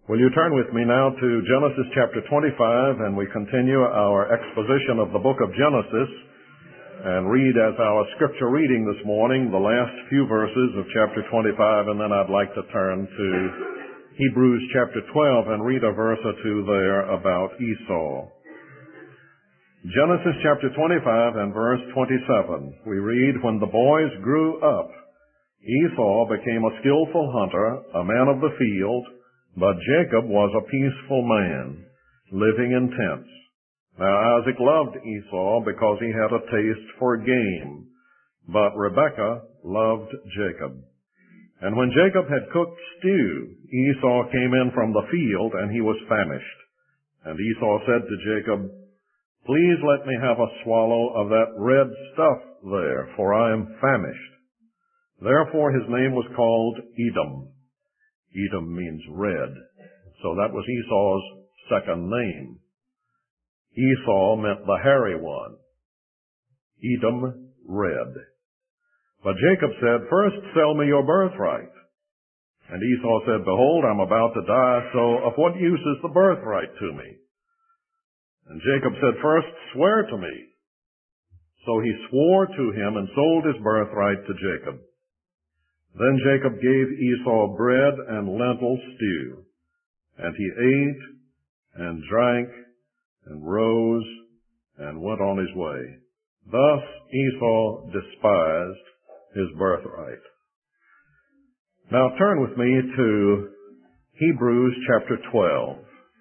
Will you turn with me now to Genesis chapter 25, and we continue our exposition of the book of Genesis and read as our scripture reading this morning the last few verses of chapter 25, and then I'd like to turn to Hebrews chapter 12 and read a verse or two there about Esau. Genesis chapter 25 and verse 27, we read, "When the boys grew up, Esau became a skillful hunter, a man of the field, but Jacob was a peaceful man, living in tents. Now Isaac loved Esau because he had a taste for game, but Rebekah loved Jacob. And when Jacob had cooked stew, Esau came in from the field, and he was famished. And Esau said to Jacob, 'Please let me have a swallow of that red stuff there, for I am famished.' Therefore his name was called Edom." Edom means red. So that was Esau's second name. Esau meant the hairy one. Edom, red. But Jacob said, "First sell me your birthright." And Esau said, "Behold, I'm about to die, so of what use is the birthright to me?" And Jacob said, "First swear to me." So he swore to him and sold his birthright to Jacob. Then Jacob gave Esau bread and lentil stew, and he ate and drank and rose and went on his way. Thus Esau despised his birthright. Now turn with me to Hebrews chapter 12,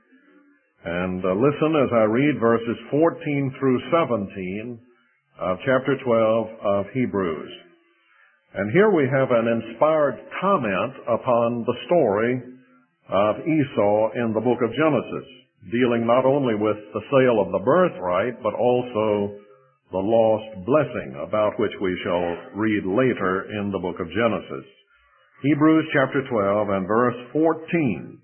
and listen as I read verses 14 through 17 of chapter 12 of Hebrews. And here we have an inspired comment upon the story of Esau in the book of Genesis, dealing not only with the sale of the birthright, but also the lost blessing, about which we shall read later in the book of Genesis. Hebrews chapter 12 and verse 14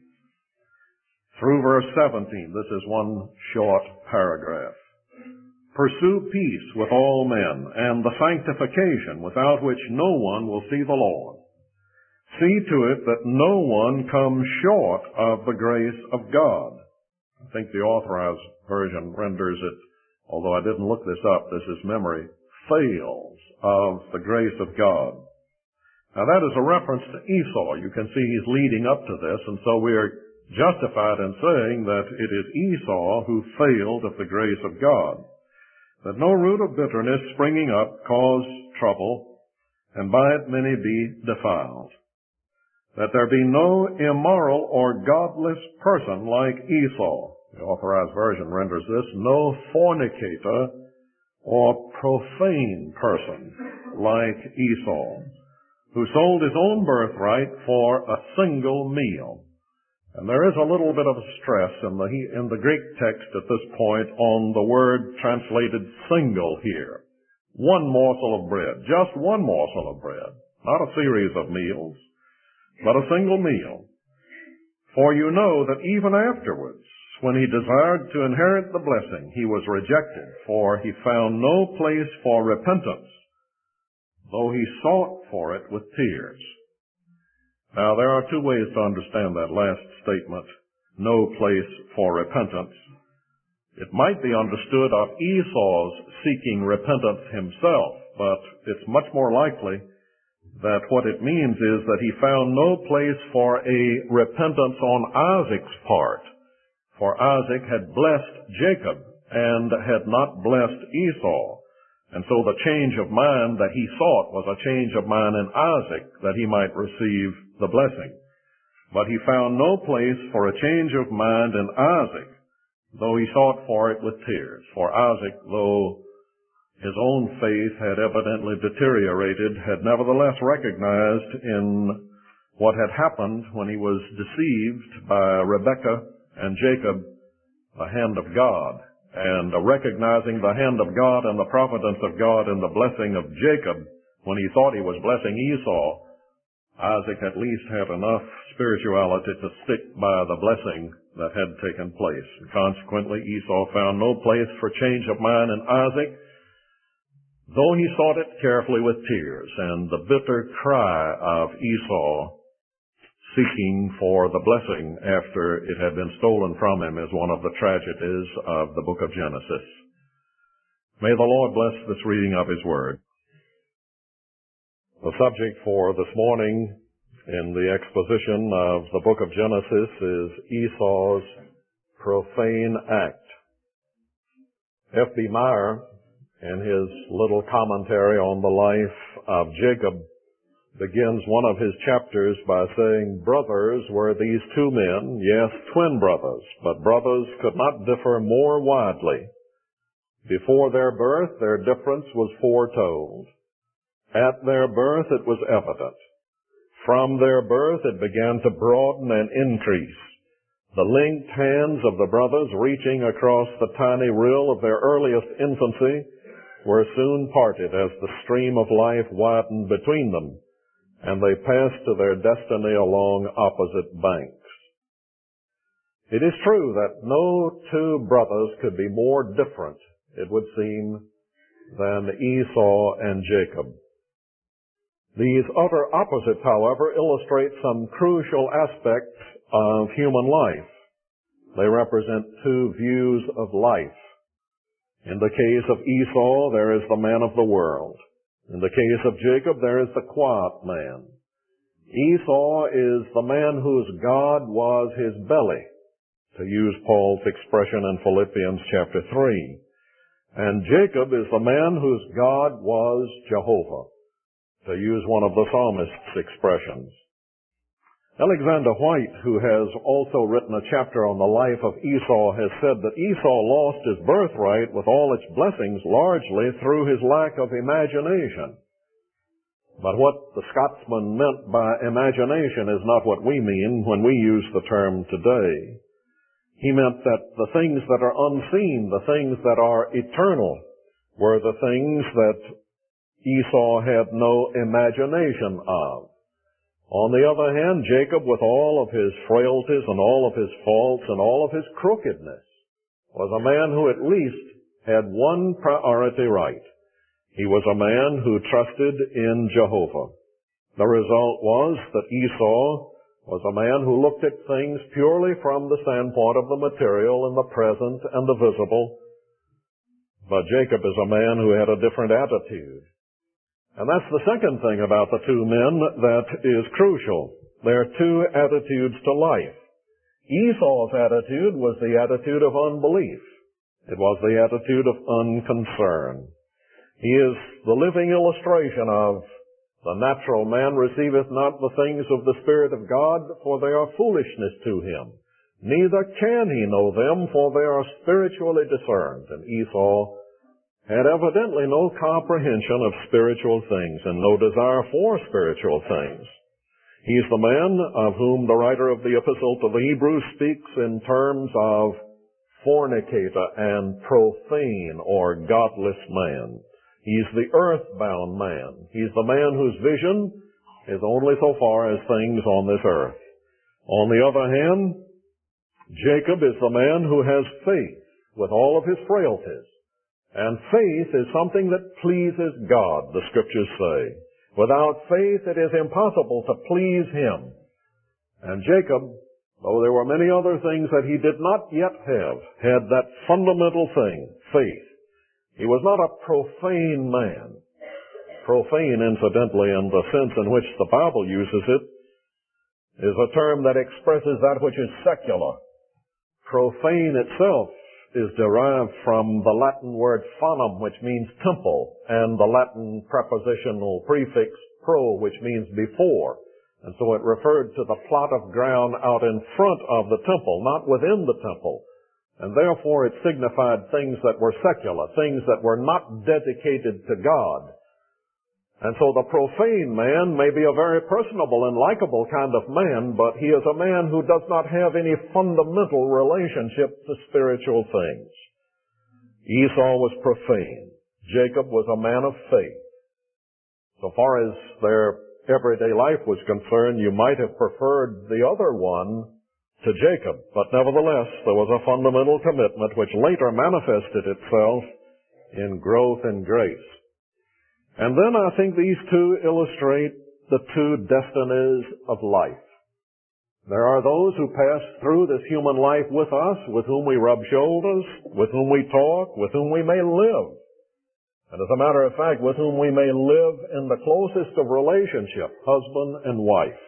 through verse 17. This is one short paragraph. "Pursue peace with all men, and the sanctification without which no one will see the Lord. See to it that no one comes short of the grace of God." I think the Authorized Version renders it, although I didn't look this up, this is memory, "fails of the grace of God." Now that is a reference to Esau. You can see he's leading up to this, and so we are justified in saying that it is Esau who failed of the grace of God. "That no root of bitterness springing up cause trouble, and by it many be defiled. That there be no immoral or godless person like Esau." The Authorized Version renders this, "no fornicator or profane person like Esau, who sold his own birthright for a single meal." And there is a little bit of a stress in the Greek text at this point on the word translated single here. One morsel of bread, just one morsel of bread, not a series of meals, but a single meal. "For you know that even afterwards, when he desired to inherit the blessing, he was rejected, for he found no place for repentance, though he sought for it with tears." Now, there are two ways to understand that last statement, "no place for repentance." It might be understood of Esau's seeking repentance himself, but it's much more likely that what it means is that he found no place for a repentance on Isaac's part. For Isaac had blessed Jacob and had not blessed Esau. And so the change of mind that he sought was a change of mind in Isaac, that he might receive the blessing. But he found no place for a change of mind in Isaac, though he sought for it with tears. For Isaac, though his own faith had evidently deteriorated, had nevertheless recognized in what had happened when he was deceived by Rebekah and Jacob the hand of God. And recognizing the hand of God and the providence of God in the blessing of Jacob, when he thought he was blessing Esau, Isaac at least had enough spirituality to stick by the blessing that had taken place. And consequently, Esau found no place for change of mind in Isaac, though he sought it carefully with tears. And the bitter cry of Esau seeking for the blessing after it had been stolen from him is one of the tragedies of the book of Genesis. May the Lord bless this reading of His Word. The subject for this morning in the exposition of the book of Genesis is Esau's profane act. F.B. Meyer, in his little commentary on the life of Jacob, begins one of his chapters by saying, "Brothers were these two men, yes, twin brothers, but brothers could not differ more widely. Before their birth, their difference was foretold. At their birth, it was evident. From their birth, it began to broaden and increase. The linked hands of the brothers, reaching across the tiny rill of their earliest infancy, were soon parted as the stream of life widened between them, and they passed to their destiny along opposite banks." It is true that no two brothers could be more different, it would seem, than Esau and Jacob. These utter opposites, however, illustrate some crucial aspects of human life. They represent two views of life. In the case of Esau, there is the man of the world. In the case of Jacob, there is the quiet man. Esau is the man whose God was his belly, to use Paul's expression in Philippians chapter 3. And Jacob is the man whose God was Jehovah, to use one of the psalmist's expressions. Alexander White, who has also written a chapter on the life of Esau, has said that Esau lost his birthright with all its blessings largely through his lack of imagination. But what the Scotsman meant by imagination is not what we mean when we use the term today. He meant that the things that are unseen, the things that are eternal, were the things that Esau had no imagination of. On the other hand, Jacob, with all of his frailties and all of his faults and all of his crookedness, was a man who at least had one priority right. He was a man who trusted in Jehovah. The result was that Esau was a man who looked at things purely from the standpoint of the material and the present and the visible. But Jacob is a man who had a different attitude. And that's the second thing about the two men that is crucial. There are two attitudes to life. Esau's attitude was the attitude of unbelief. It was the attitude of unconcern. He is the living illustration of the natural man receiveth not the things of the Spirit of God, for they are foolishness to him. Neither can he know them, for they are spiritually discerned. And Esau had evidently no comprehension of spiritual things and no desire for spiritual things. He's the man of whom the writer of the Epistle to the Hebrews speaks in terms of fornicator and profane or godless man. He's the earthbound man. He's the man whose vision is only so far as things on this earth. On the other hand, Jacob is the man who has faith with all of his frailties. And faith is something that pleases God, the Scriptures say. Without faith, it is impossible to please Him. And Jacob, though there were many other things that he did not yet have, had that fundamental thing, faith. He was not a profane man. Profane, incidentally, in the sense in which the Bible uses it, is a term that expresses that which is secular. Profane itself is derived from the Latin word fanum, which means temple, and the Latin prepositional prefix pro, which means before. And so it referred to the plot of ground out in front of the temple, not within the temple. And therefore it signified things that were secular, things that were not dedicated to God. And so the profane man may be a very personable and likable kind of man, but he is a man who does not have any fundamental relationship to spiritual things. Esau was profane. Jacob was a man of faith. So far as their everyday life was concerned, you might have preferred the other one to Jacob, but nevertheless there was a fundamental commitment which later manifested itself in growth and grace. And then I think these two illustrate the two destinies of life. There are those who pass through this human life with us, with whom we rub shoulders, with whom we talk, with whom we may live. And as a matter of fact, with whom we may live in the closest of relationship, husband and wife.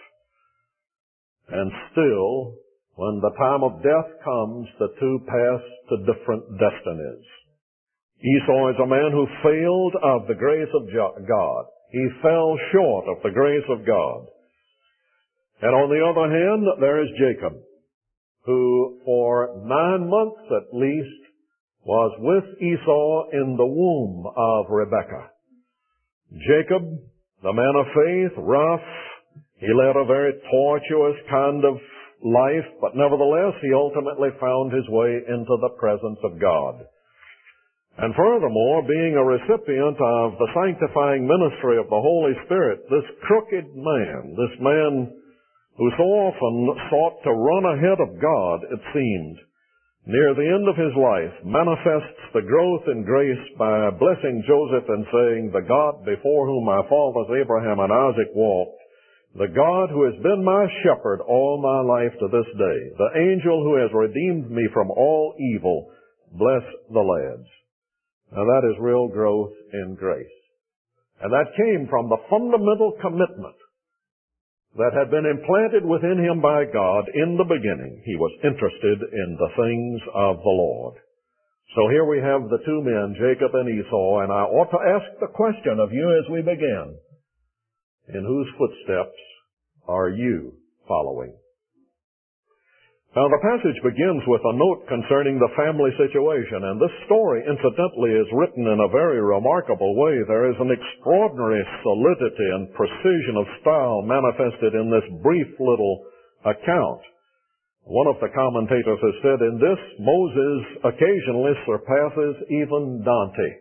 And still, when the time of death comes, the two pass to different destinies. Esau is a man who failed of the grace of God. He fell short of the grace of God. And on the other hand, there is Jacob, who for 9 months at least was with Esau in the womb of Rebekah. Jacob, the man of faith, rough, he led a very tortuous kind of life, but nevertheless he ultimately found his way into the presence of God. And furthermore, being a recipient of the sanctifying ministry of the Holy Spirit, this crooked man, this man who so often sought to run ahead of God, it seemed, near the end of his life, manifests the growth in grace by blessing Joseph and saying, "The God before whom my fathers Abraham and Isaac walked, the God who has been my shepherd all my life to this day, the angel who has redeemed me from all evil, bless the lads." Now that is real growth in grace. And that came from the fundamental commitment that had been implanted within him by God in the beginning. He was interested in the things of the Lord. So here we have the two men, Jacob and Esau, and I ought to ask the question of you as we begin. In whose footsteps are you following? Now the passage begins with a note concerning the family situation, and this story, incidentally, is written in a very remarkable way. There is an extraordinary solidity and precision of style manifested in this brief little account. One of the commentators has said, in this, Moses occasionally surpasses even Dante.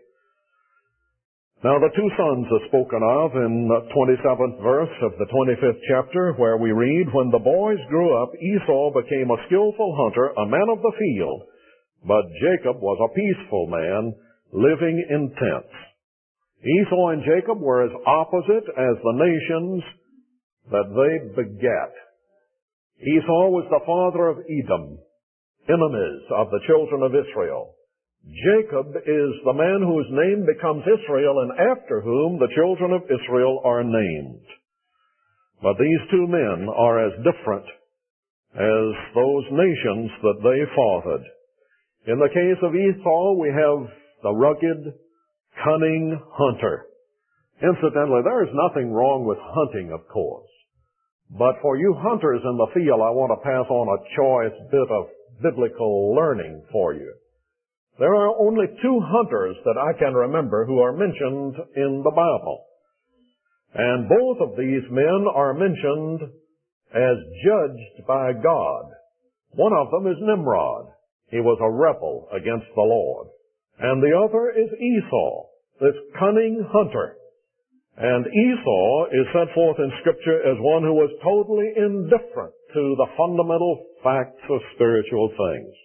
Now the two sons are spoken of in the 27th verse of the 25th chapter, where we read, "When the boys grew up, Esau became a skillful hunter, a man of the field, but Jacob was a peaceful man, living in tents." Esau and Jacob were as opposite as the nations that they begat. Esau was the father of Edom, enemies of the children of Israel. Jacob is the man whose name becomes Israel, and after whom the children of Israel are named. But these two men are as different as those nations that they fathered. In the case of Esau, we have the rugged, cunning hunter. Incidentally, there is nothing wrong with hunting, of course. But for you hunters in the field, I want to pass on a choice bit of biblical learning for you. There are only two hunters that I can remember who are mentioned in the Bible. And both of these men are mentioned as judged by God. One of them is Nimrod. He was a rebel against the Lord. And the other is Esau, this cunning hunter. And Esau is set forth in Scripture as one who was totally indifferent to the fundamental facts of spiritual things.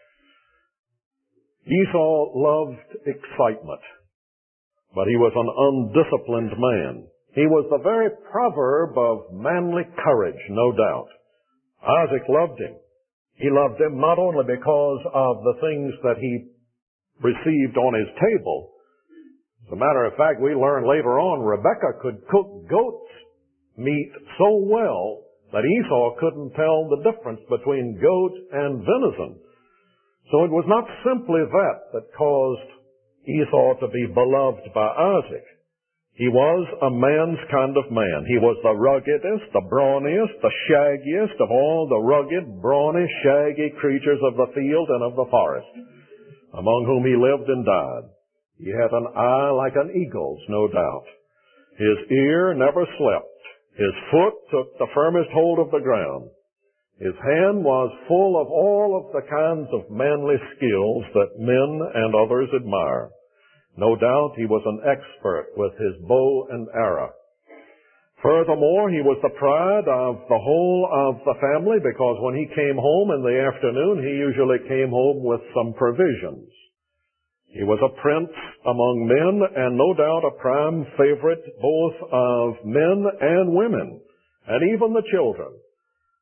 Esau loved excitement, but he was an undisciplined man. He was the very proverb of manly courage, no doubt. Isaac loved him. He loved him not only because of the things that he received on his table. As a matter of fact, we learn later on Rebekah could cook goat's meat so well that Esau couldn't tell the difference between goat and venison. So it was not simply that caused Esau to be beloved by Isaac. He was a man's kind of man. He was the ruggedest, the brawniest, the shaggiest of all the rugged, brawny, shaggy creatures of the field and of the forest, among whom he lived and died. He had an eye like an eagle's, no doubt. His ear never slept. His foot took the firmest hold of the ground. His hand was full of all of the kinds of manly skills that men and others admire. No doubt he was an expert with his bow and arrow. Furthermore, he was the pride of the whole of the family, because when he came home in the afternoon, he usually came home with some provisions. He was a prince among men, and no doubt a prime favorite both of men and women, and even the children.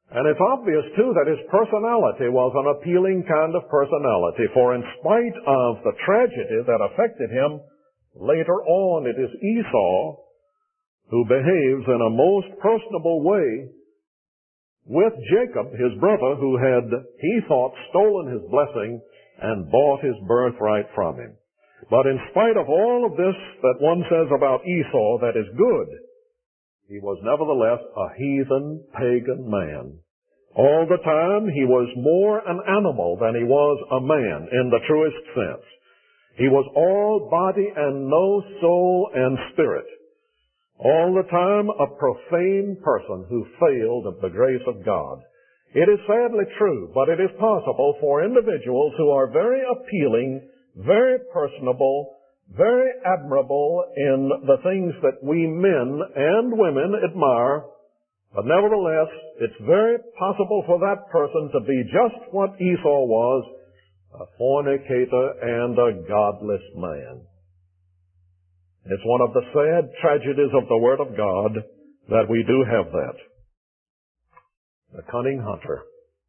And it's obvious, too, that his personality was an appealing kind of personality, for in spite of the tragedy that affected him, later on it is Esau who behaves in a most personable way with Jacob, his brother, who had, he thought, stolen his blessing and bought his birthright from him. But in spite of all of this that one says about Esau that is good, he was nevertheless a heathen, pagan man. All the time he was more an animal than he was a man in the truest sense. He was all body and no soul and spirit. All the time a profane person who failed of the grace of God. It is sadly true, but it is possible for individuals who are very appealing, very personable, very admirable in the things that we men and women admire, but nevertheless, it's very possible for that person to be just what Esau was, a fornicator and a godless man. It's one of the sad tragedies of the Word of God that we do have that. The cunning hunter.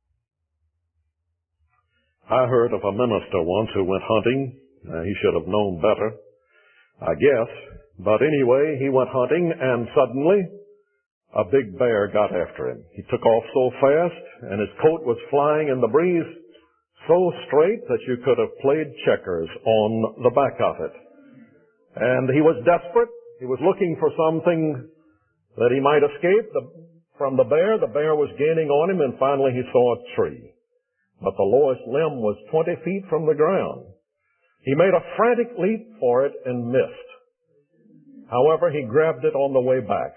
I heard of a minister once who went hunting. He should have known better, I guess. But anyway, he went hunting and suddenly a big bear got after him. He took off so fast and his coat was flying in the breeze so straight that you could have played checkers on the back of it. And he was desperate. He was looking for something that he might escape from the bear. The bear was gaining on him, and finally he saw a tree. But the lowest limb was 20 feet from the ground. He made a frantic leap for it and missed. However, he grabbed it on the way back.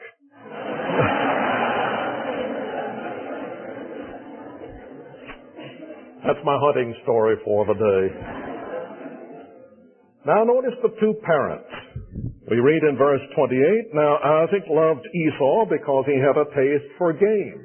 That's my hunting story for the day. Now notice the two parents. We read in verse 28, Now Isaac loved Esau because he had a taste for game.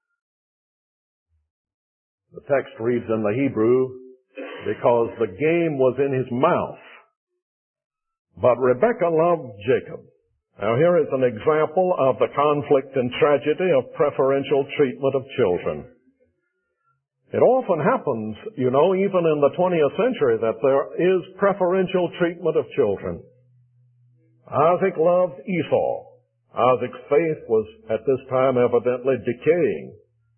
The text reads in the Hebrew, because the game was in his mouth. But Rebekah loved Jacob. Now here is an example of the conflict and tragedy of preferential treatment of children. It often happens, you know, even in the 20th century, that there is preferential treatment of children. Isaac loved Esau. Isaac's faith was at this time evidently decaying.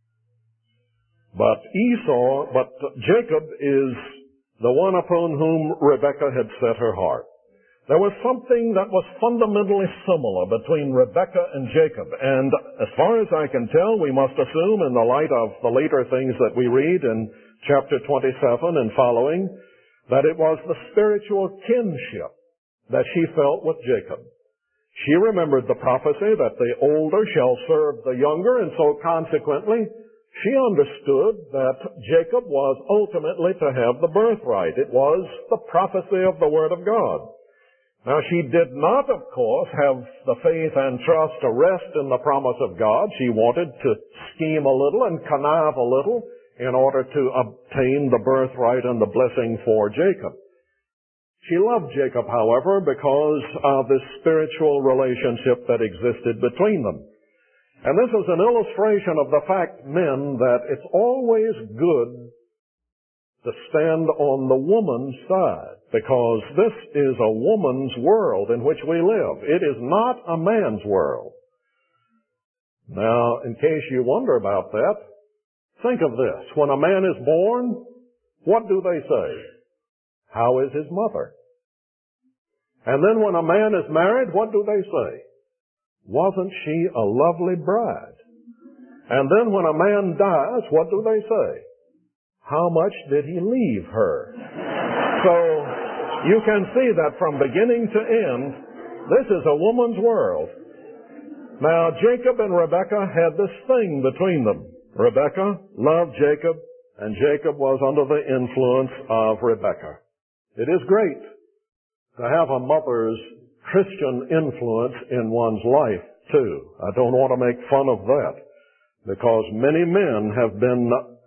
But Jacob is the one upon whom Rebekah had set her heart. There was something that was fundamentally similar between Rebekah and Jacob, and as far as I can tell, we must assume in the light of the later things that we read in chapter 27 and following, that it was the spiritual kinship that she felt with Jacob. She remembered the prophecy that the older shall serve the younger, and so consequently, she understood that Jacob was ultimately to have the birthright. It was the prophecy of the Word of God. Now, she did not, of course, have the faith and trust to rest in the promise of God. She wanted to scheme a little and connive a little in order to obtain the birthright and the blessing for Jacob. She loved Jacob, however, because of this spiritual relationship that existed between them. And this is an illustration of the fact, men, that it's always good to stand on the woman's side, because this is a woman's world in which we live. It is not a man's world. Now, in case you wonder about that, think of this. When a man is born, what do they say? How is his mother? And then when a man is married, what do they say? Wasn't she a lovely bride? And then when a man dies, what do they say? How much did he leave her? So, you can see that from beginning to end, this is a woman's world. Now, Jacob and Rebekah had this thing between them. Rebekah loved Jacob, and Jacob was under the influence of Rebekah. It is great to have a mother's Christian influence in one's life, too. I don't want to make fun of that, because many men have been,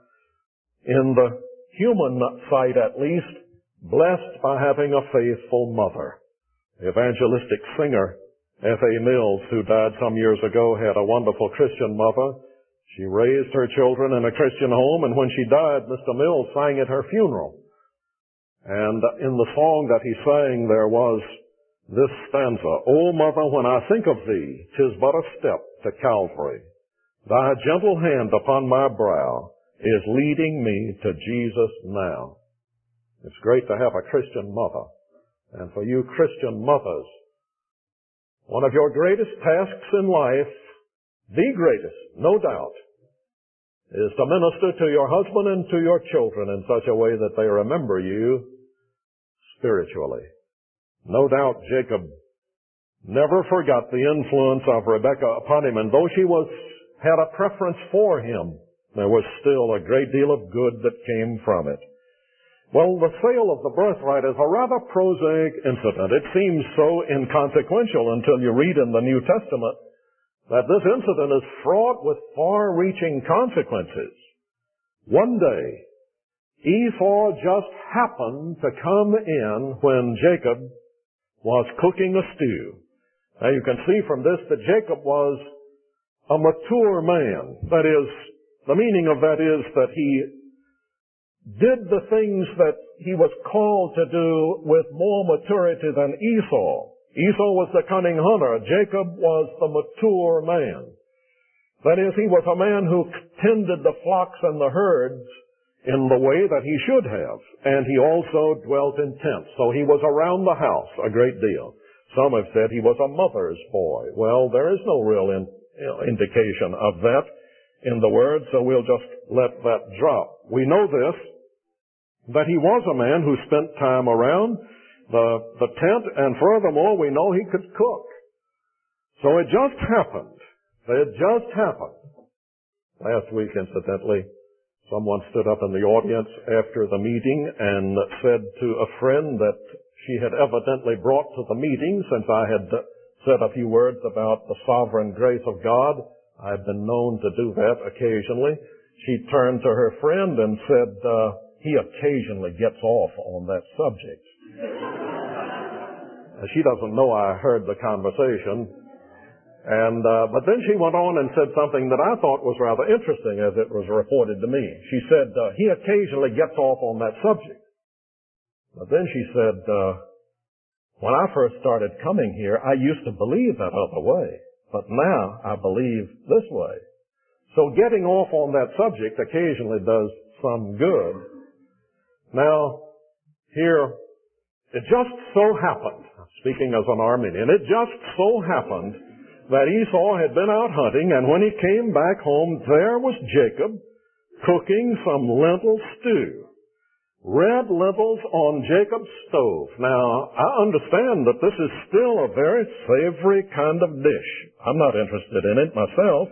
in the human sight at least, blessed by having a faithful mother. The evangelistic singer F.A. Mills, who died some years ago, had a wonderful Christian mother. She raised her children in a Christian home, and when she died, Mr. Mills sang at her funeral. And in the song that he sang, there was this stanza, "O mother, when I think of thee, 'tis but a step to Calvary. Thy gentle hand upon my brow is leading me to Jesus now." It's great to have a Christian mother. And for you Christian mothers, one of your greatest tasks in life, the greatest, no doubt, is to minister to your husband and to your children in such a way that they remember you spiritually. No doubt Jacob never forgot the influence of Rebekah upon him, and though she had a preference for him, there was still a great deal of good that came from it. Well, the sale of the birthright is a rather prosaic incident. It seems so inconsequential until you read in the New Testament that this incident is fraught with far-reaching consequences. One day, Esau just happened to come in when Jacob was cooking a stew. Now you can see from this that Jacob was a mature man. That is, the meaning of that is that he did the things that he was called to do with more maturity than Esau. Esau was the cunning hunter. Jacob was the mature man. That is, he was a man who tended the flocks and the herds in the way that he should have. And he also dwelt in tents. So he was around the house a great deal. Some have said he was a mother's boy. Well, there is no real indication of that in the Word, so we'll just let that drop. We know this, that he was a man who spent time around the tent, and furthermore, we know he could cook. So it just happened. It just happened. Last week, incidentally, someone stood up in the audience after the meeting and said to a friend that she had evidently brought to the meeting, since I had said a few words about the sovereign grace of God. I've been known to do that occasionally. She turned to her friend and said, he occasionally gets off on that subject. She doesn't know I heard the conversation. But then she went on and said something that I thought was rather interesting as it was reported to me. She said, he occasionally gets off on that subject. But then she said, when I first started coming here, I used to believe that other way. But now I believe this way. So getting off on that subject occasionally does some good. Now, here, it just so happened, speaking as an Arminian, it just so happened that Esau had been out hunting, and when he came back home, there was Jacob cooking some lentil stew. Red lentils on Jacob's stove. Now, I understand that this is still a very savory kind of dish. I'm not interested in it myself,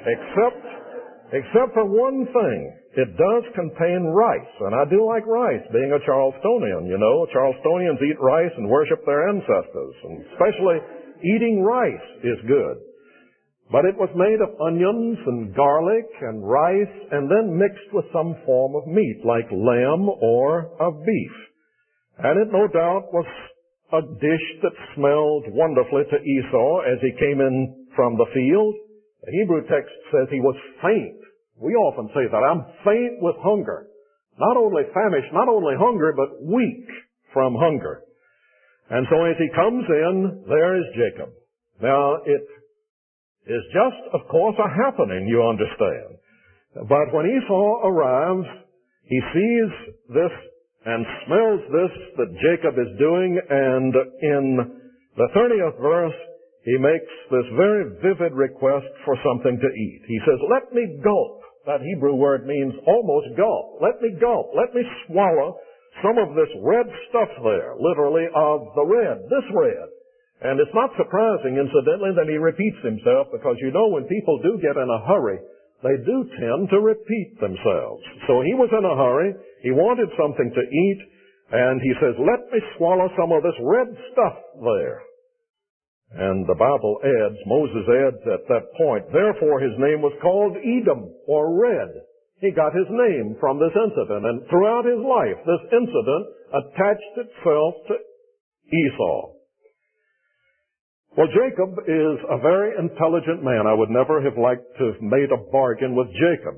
except for one thing. It does contain rice, and I do like rice, being a Charlestonian, you know. Charlestonians eat rice and worship their ancestors, and especially eating rice is good. But it was made of onions and garlic and rice and then mixed with some form of meat, like lamb or of beef. And it no doubt was a dish that smelled wonderfully to Esau as he came in from the field. The Hebrew text says he was faint. We often say that. I'm faint with hunger. Not only famished, not only hungry, but weak from hunger. And so as he comes in, there is Jacob. Now, it is just, of course, a happening, you understand. But when Esau arrives, he sees this and smells this that Jacob is doing, and in the 30th verse, he makes this very vivid request for something to eat. He says, let me gulp. That Hebrew word means almost gulp. Let me gulp. Let me swallow some of this red stuff there, literally of the red, this red. And it's not surprising, incidentally, that he repeats himself, because you know when people do get in a hurry, they do tend to repeat themselves. So he was in a hurry, he wanted something to eat, and he says, let me swallow some of this red stuff there. And the Bible adds, Moses adds at that point, therefore his name was called Edom, or Red. He got his name from this incident, and throughout his life, this incident attached itself to Esau. Well, Jacob is a very intelligent man. I would never have liked to have made a bargain with Jacob.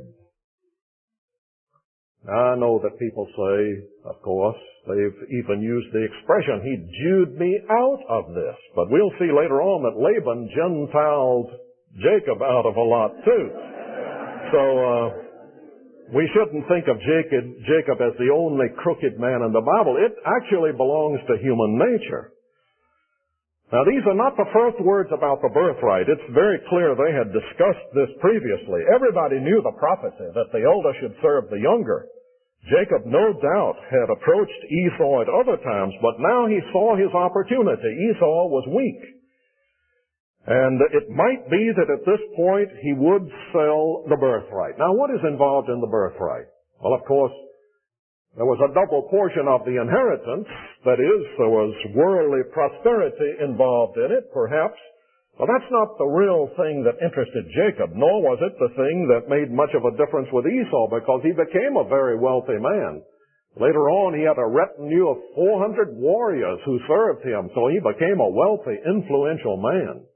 Now, I know that people say, of course, they've even used the expression, he Jewed me out of this. But we'll see later on that Laban Gentiles Jacob out of a lot too. So, we shouldn't think of Jacob as the only crooked man in the Bible. It actually belongs to human nature. Now, these are not the first words about the birthright. It's very clear they had discussed this previously. Everybody knew the prophecy that the elder should serve the younger. Jacob, no doubt, had approached Esau at other times, but now he saw his opportunity. Esau was weak. And it might be that at this point he would sell the birthright. Now, what is involved in the birthright? Well, of course, there was a double portion of the inheritance. That is, there was worldly prosperity involved in it, perhaps. Well, that's not the real thing that interested Jacob, nor was it the thing that made much of a difference with Esau, because he became a very wealthy man. Later on, he had a retinue of 400 warriors who served him, so he became a wealthy, influential man.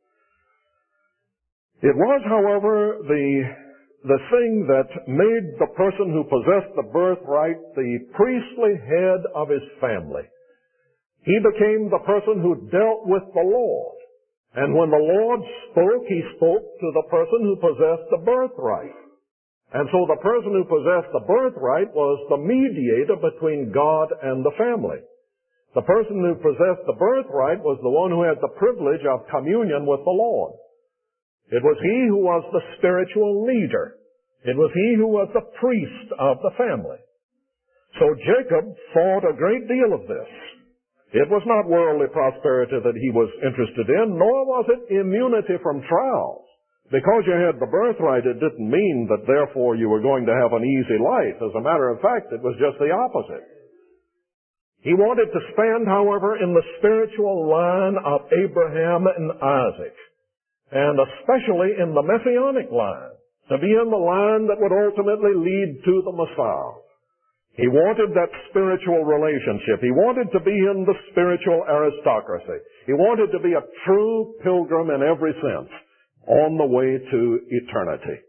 It was, however, the thing that made the person who possessed the birthright the priestly head of his family. He became the person who dealt with the Lord. And when the Lord spoke, he spoke to the person who possessed the birthright. And so the person who possessed the birthright was the mediator between God and the family. The person who possessed the birthright was the one who had the privilege of communion with the Lord. It was he who was the spiritual leader. It was he who was the priest of the family. So Jacob thought a great deal of this. It was not worldly prosperity that he was interested in, nor was it immunity from trials. Because you had the birthright, it didn't mean that therefore you were going to have an easy life. As a matter of fact, it was just the opposite. He wanted to stand, however, in the spiritual line of Abraham and Isaac, and especially in the Messianic line, to be in the line that would ultimately lead to the Messiah. He wanted that spiritual relationship. He wanted to be in the spiritual aristocracy. He wanted to be a true pilgrim in every sense on the way to eternity.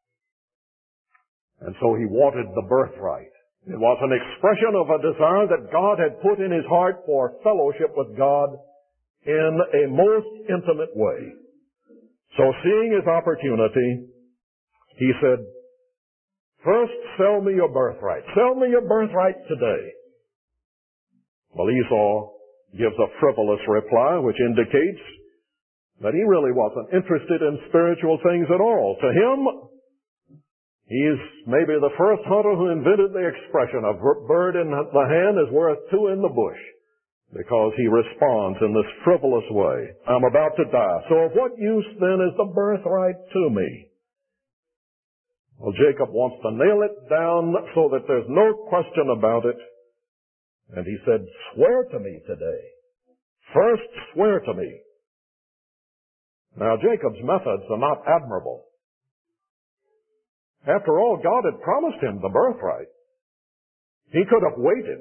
And so he wanted the birthright. It was an expression of a desire that God had put in his heart for fellowship with God in a most intimate way. So seeing his opportunity, he said, "First, sell me your birthright. Sell me your birthright today." Well, Esau gives a frivolous reply, which indicates that he really wasn't interested in spiritual things at all. To him, he's maybe the first hunter who invented the expression, "A bird in the hand is worth two in the bush," because he responds in this frivolous way. "I'm about to die, so of what use then is the birthright to me?" Well, Jacob wants to nail it down so that there's no question about it. And he said, "Swear to me today. First, swear to me." Now, Jacob's methods are not admirable. After all, God had promised him the birthright. He could have waited.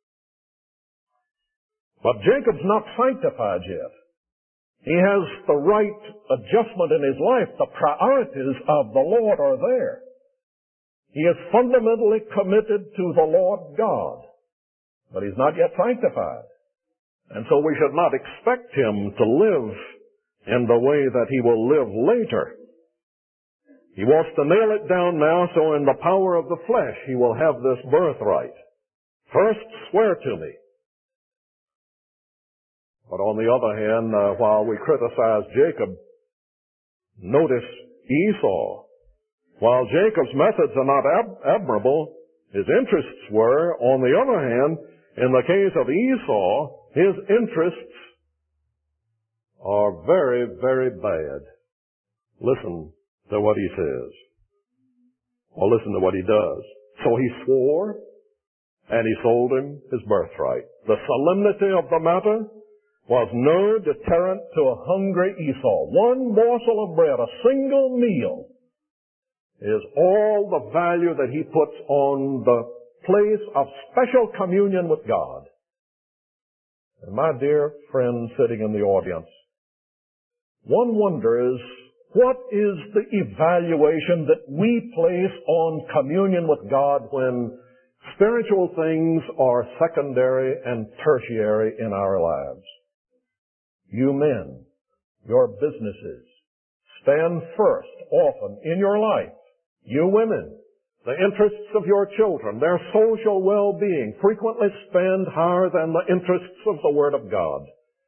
But Jacob's not sanctified yet. He has the right adjustment in his life. The priorities of the Lord are there. He is fundamentally committed to the Lord God, but he's not yet sanctified. And so we should not expect him to live in the way that he will live later. He wants to nail it down now, so in the power of the flesh he will have this birthright. First, swear to me. But on the other hand, while we criticize Jacob, notice Esau. While Jacob's methods are not admirable, his interests were. On the other hand, in the case of Esau, his interests are very, very bad. Listen to what he says. Or listen to what he does. "So he swore, and he sold him his birthright." The solemnity of the matter was no deterrent to a hungry Esau. One morsel of bread, a single meal, is all the value that he puts on the place of special communion with God. And my dear friend sitting in the audience, one wonders, what is the evaluation that we place on communion with God when spiritual things are secondary and tertiary in our lives? You men, your businesses stand first often in your life. You women, the interests of your children, their social well-being frequently stand higher than the interests of the Word of God.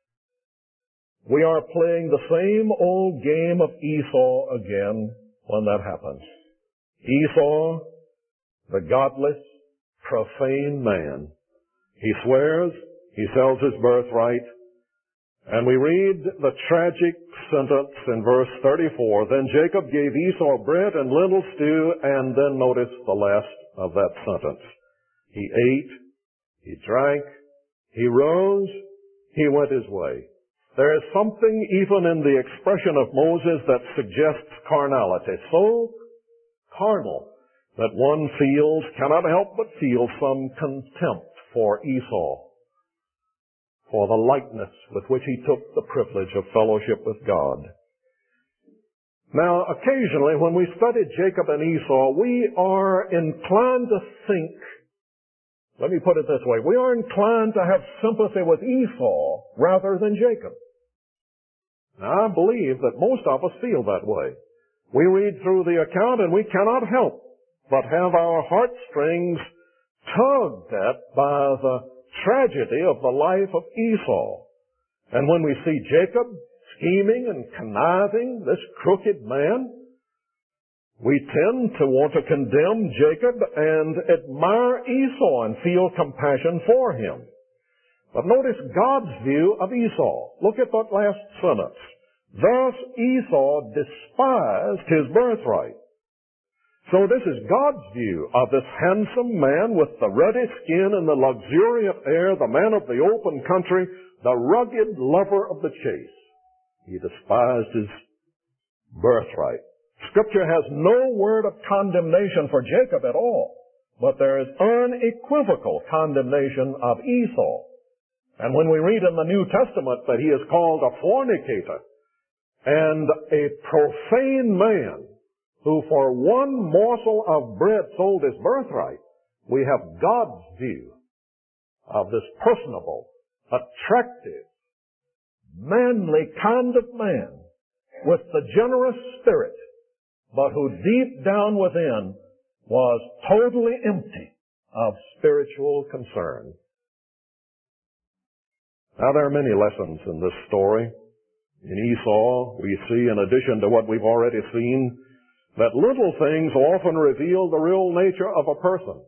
We are playing the same old game of Esau again when that happens. Esau, the godless, profane man. He swears, he sells his birthright, and we read the tragic sentence in verse 34. Then Jacob gave Esau bread and lentil stew, and then notice the last of that sentence. He ate, he drank, he rose, he went his way. There is something even in the expression of Moses that suggests carnality. So carnal that one cannot help but feel some contempt for Esau, for the lightness with which he took the privilege of fellowship with God. Now, occasionally when we study Jacob and Esau, we are inclined to think, let me put it this way, we are inclined to have sympathy with Esau rather than Jacob. Now, I believe that most of us feel that way. We read through the account and we cannot help but have our heartstrings tugged at by the tragedy of the life of Esau. And when we see Jacob scheming and conniving, this crooked man, we tend to want to condemn Jacob and admire Esau and feel compassion for him. But notice God's view of Esau. Look at that last sentence. Thus Esau despised his birthright. So this is God's view of this handsome man with the ruddy skin and the luxuriant air, the man of the open country, the rugged lover of the chase. He despised his birthright. Scripture has no word of condemnation for Jacob at all, but there is unequivocal condemnation of Esau. And when we read in the New Testament that he is called a fornicator and a profane man who for one morsel of bread sold his birthright, we have God's view of this personable, attractive, manly kind of man with the generous spirit, but who deep down within was totally empty of spiritual concern. Now, there are many lessons in this story. In Esau, we see, in addition to what we've already seen, that little things often reveal the real nature of a person.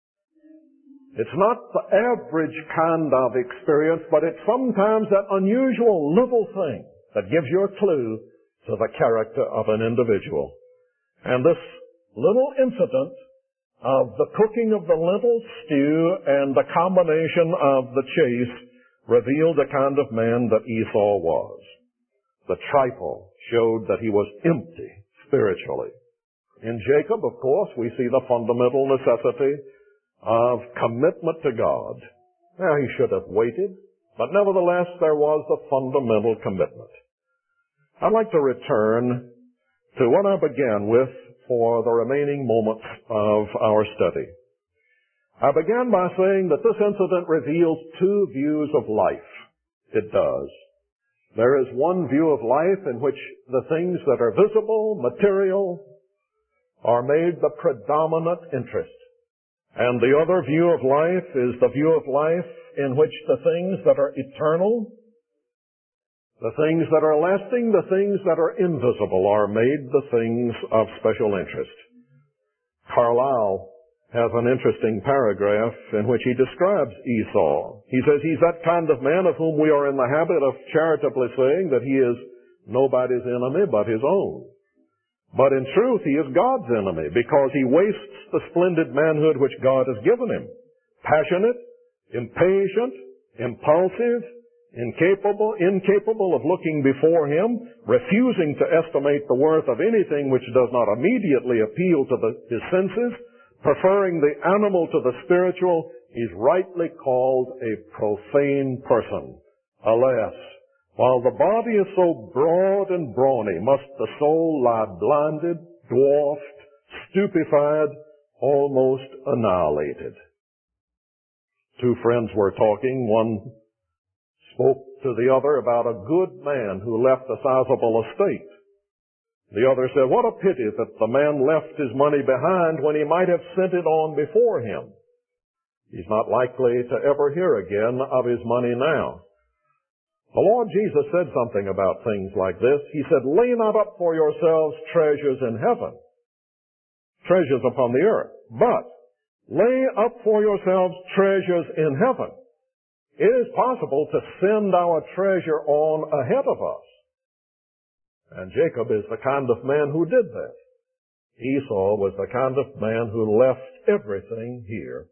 It's not the average kind of experience, but it's sometimes that unusual little thing that gives you a clue to the character of an individual. And this little incident of the cooking of the lentil stew and the combination of the chase revealed the kind of man that Esau was. The trifle showed that he was empty spiritually. In Jacob, of course, we see the fundamental necessity of commitment to God. Now, he should have waited, but nevertheless, there was the fundamental commitment. I'd like to return to what I began with for the remaining moments of our study. I began by saying that this incident reveals two views of life. It does. There is one view of life in which the things that are visible, material, are made the predominant interest. And the other view of life is the view of life in which the things that are eternal, the things that are lasting, the things that are invisible are made the things of special interest. Carlyle has an interesting paragraph in which he describes Esau. He says he's that kind of man of whom we are in the habit of charitably saying that he is nobody's enemy but his own. But in truth, he is God's enemy because he wastes the splendid manhood which God has given him. Passionate, impatient, impulsive, incapable of looking before him, refusing to estimate the worth of anything which does not immediately appeal to his senses, preferring the animal to the spiritual, is rightly called a profane person. Alas, While the body is so broad and brawny, must the soul lie blinded, dwarfed, stupefied, almost annihilated. Two friends were talking. One spoke to the other about a good man who left a sizable estate. The other said, what a pity that the man left his money behind when he might have sent it on before him. He's not likely to ever hear again of his money now. The Lord Jesus said something about things like this. He said, lay not up for yourselves treasures in heaven, treasures upon the earth, but lay up for yourselves treasures in heaven. It is possible to send our treasure on ahead of us. And Jacob is the kind of man who did that. Esau was the kind of man who left everything here.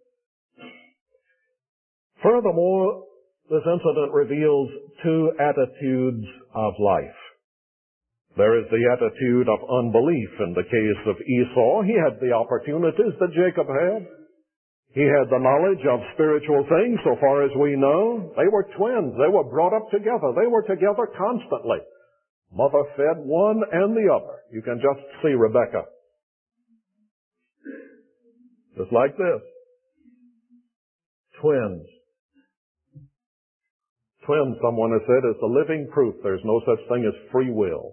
Furthermore, this incident reveals two attitudes of life. There is the attitude of unbelief in the case of Esau. He had the opportunities that Jacob had. He had the knowledge of spiritual things so far as we know. They were twins. They were brought up together. They were together constantly. Mother fed one and the other. You can just see Rebekah. Just like this. Twins. Twins, someone has said, is the living proof there's no such thing as free will.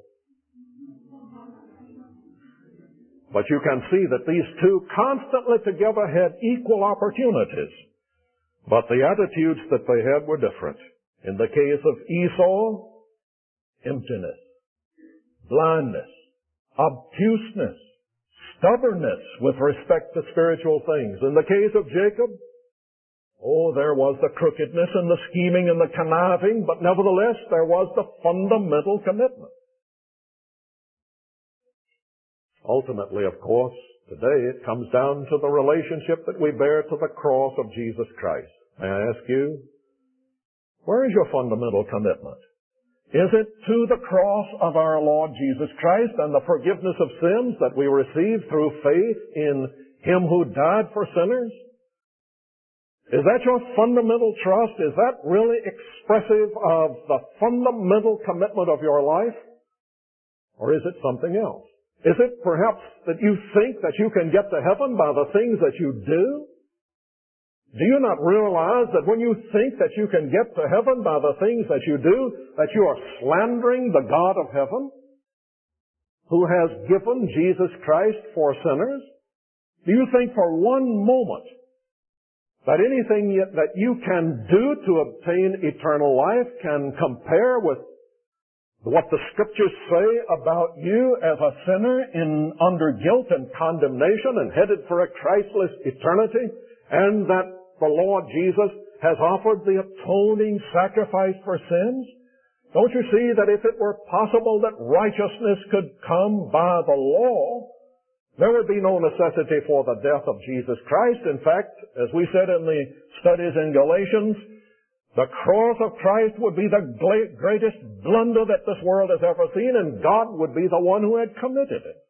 But you can see that these two constantly together had equal opportunities. But the attitudes that they had were different. In the case of Esau, emptiness, blindness, obtuseness, stubbornness with respect to spiritual things. In the case of Jacob, there was the crookedness and the scheming and the conniving, but nevertheless there was the fundamental commitment. Ultimately, of course, today it comes down to the relationship that we bear to the cross of Jesus Christ. May I ask you, where is your fundamental commitment? Is it to the cross of our Lord Jesus Christ and the forgiveness of sins that we receive through faith in Him who died for sinners? Is that your fundamental trust? Is that really expressive of the fundamental commitment of your life? Or is it something else? Is it perhaps that you think that you can get to heaven by the things that you do? Do you not realize that when you think that you can get to heaven by the things that you do, that you are slandering the God of heaven, who has given Jesus Christ for sinners? Do you think for one moment that anything that you can do to obtain eternal life can compare with what the Scriptures say about you as a sinner under guilt and condemnation and headed for a Christless eternity, and that the Lord Jesus has offered the atoning sacrifice for sins? Don't you see that if it were possible that righteousness could come by the law, there would be no necessity for the death of Jesus Christ? In fact, as we said in the studies in Galatians, the cross of Christ would be the greatest blunder that this world has ever seen, and God would be the one who had committed it.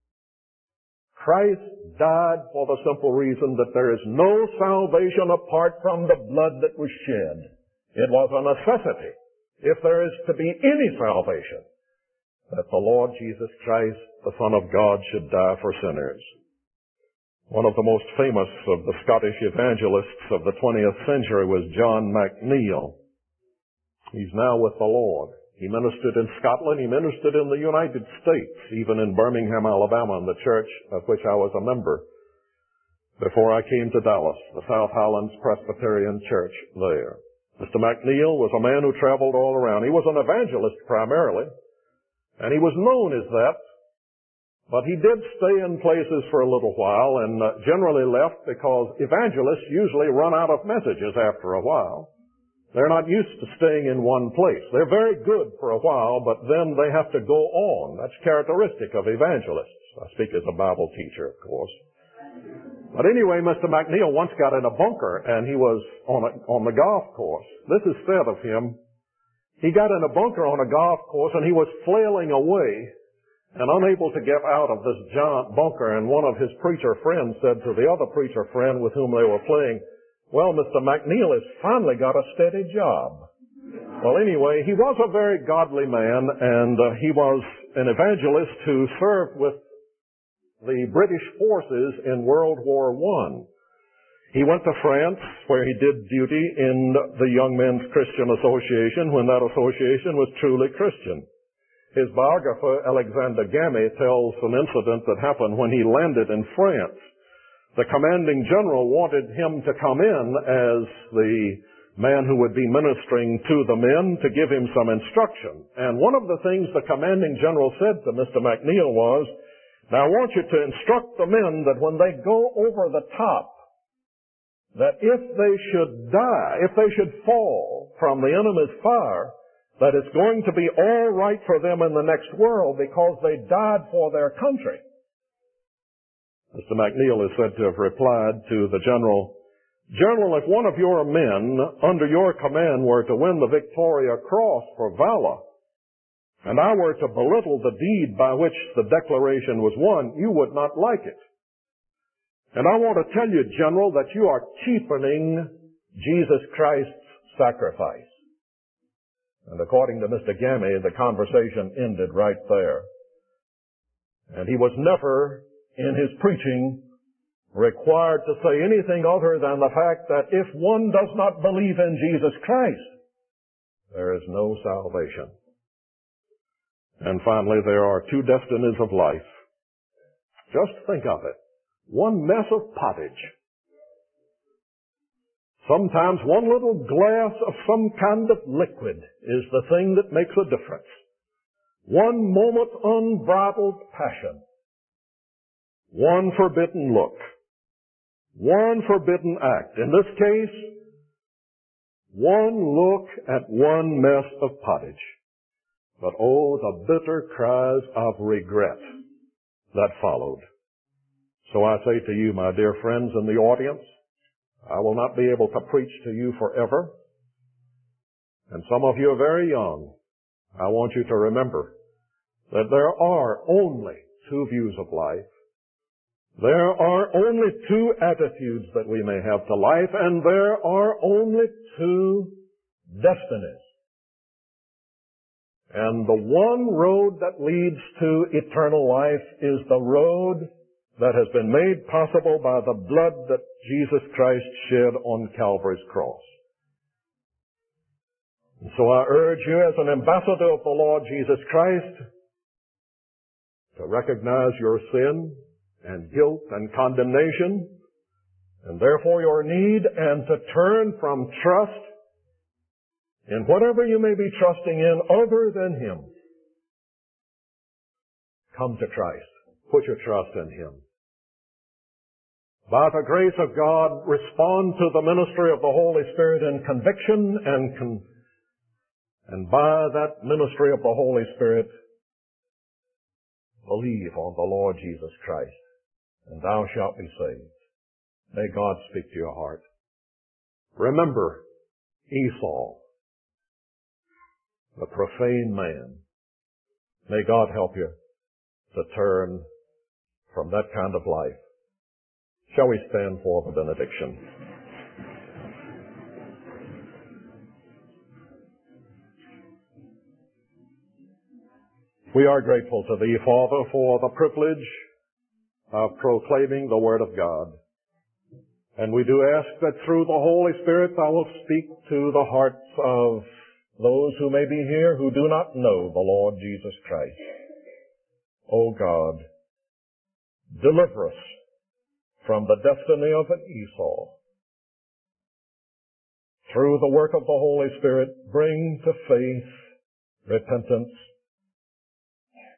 Christ died for the simple reason that there is no salvation apart from the blood that was shed. It was a necessity, if there is to be any salvation, that the Lord Jesus Christ, the Son of God, should die for sinners. One of the most famous of the Scottish evangelists of the 20th century was John McNeill. He's now with the Lord. He ministered in Scotland. He ministered in the United States, even in Birmingham, Alabama, in the church of which I was a member before I came to Dallas, the South Highlands Presbyterian Church there. Mr. McNeill was a man who traveled all around. He was an evangelist primarily, and he was known as that. But he did stay in places for a little while and generally left because evangelists usually run out of messages after a while. They're not used to staying in one place. They're very good for a while, but then they have to go on. That's characteristic of evangelists. I speak as a Bible teacher, of course. But anyway, Mr. McNeill once got in a bunker, and he was on the golf course. This is said of him. He got in a bunker on a golf course, and he was flailing away and unable to get out of this giant bunker, and one of his preacher friends said to the other preacher friend with whom they were playing, well, Mr. McNeill has finally got a steady job. Well, anyway, he was a very godly man, and he was an evangelist who served with the British forces in World War I. He went to France, where he did duty in the Young Men's Christian Association when that association was truly Christian. His biographer, Alexander Gamet, tells an incident that happened when he landed in France. The commanding general wanted him to come in as the man who would be ministering to the men to give him some instruction. And one of the things the commanding general said to Mr. McNeil was, "Now I want you to instruct the men that when they go over the top, that if they should die, if they should fall from the enemy's fire, that it's going to be all right for them in the next world because they died for their country." Mr. McNeil is said to have replied to the general, "General, if one of your men under your command were to win the Victoria Cross for valor, and I were to belittle the deed by which the declaration was won, you would not like it. And I want to tell you, General, that you are cheapening Jesus Christ's sacrifice." And according to Mr. Gamet, the conversation ended right there. And he was never, in his preaching, required to say anything other than the fact that if one does not believe in Jesus Christ, there is no salvation. And finally, there are two destinies of life. Just think of it. One mess of pottage. Sometimes one little glass of some kind of liquid is the thing that makes a difference. One moment's unbridled passion. One forbidden look. One forbidden act. In this case, one look at one mess of pottage. But oh, the bitter cries of regret that followed. So I say to you, my dear friends in the audience, I will not be able to preach to you forever. And some of you are very young. I want you to remember that there are only two views of life. There are only two attitudes that we may have to life, and there are only two destinies. And the one road that leads to eternal life is the road that has been made possible by the blood that Jesus Christ shed on Calvary's cross. And so I urge you as an ambassador of the Lord Jesus Christ to recognize your sin and guilt and condemnation, and therefore your need, and to turn from trust in whatever you may be trusting in other than Him. Come to Christ. Put your trust in Him. By the grace of God, respond to the ministry of the Holy Spirit in conviction, and by that ministry of the Holy Spirit, believe on the Lord Jesus Christ, and thou shalt be saved. May God speak to your heart. Remember Esau, the profane man. May God help you to turn from that kind of life. Shall we stand for the benediction? We are grateful to Thee, Father, for the privilege of proclaiming the Word of God. And we do ask that through the Holy Spirit Thou wilt speak to the hearts of those who may be here who do not know the Lord Jesus Christ. O God, deliver us from the destiny of an Esau. Through the work of the Holy Spirit, bring to faith, repentance,